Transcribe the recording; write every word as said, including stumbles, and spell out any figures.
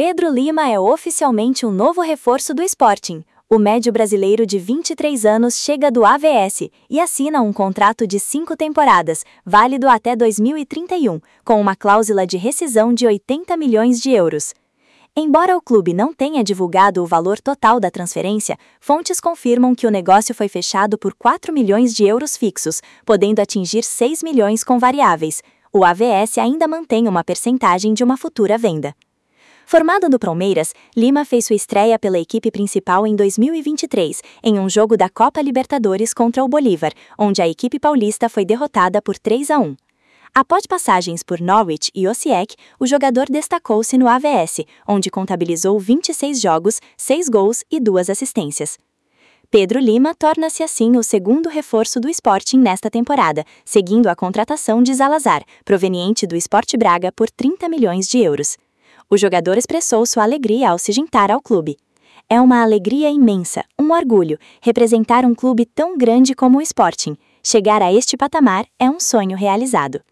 Pedro Lima é oficialmente um novo reforço do Sporting. O médio brasileiro de vinte e três anos chega do A V S e assina um contrato de cinco temporadas, válido até dois mil e trinta e um, com uma cláusula de rescisão de oitenta milhões de euros. Embora o clube não tenha divulgado o valor total da transferência, fontes confirmam que o negócio foi fechado por quatro milhões de euros fixos, podendo atingir seis milhões com variáveis. O A V S ainda mantém uma percentagem de uma futura venda. Formado no Palmeiras, Lima fez sua estreia pela equipe principal em dois mil e vinte e três, em um jogo da Copa Libertadores contra o Bolívar, onde a equipe paulista foi derrotada por três a um. Após passagens por Norwich e Osijek, o jogador destacou-se no A V S, onde contabilizou vinte e seis jogos, seis gols e duas assistências. Pedro Lima torna-se assim o segundo reforço do Sporting nesta temporada, seguindo a contratação de Zalazar, proveniente do Sport Braga por trinta milhões de euros. O jogador expressou sua alegria ao se juntar ao clube. É uma alegria imensa, um orgulho, representar um clube tão grande como o Sporting. Chegar a este patamar é um sonho realizado.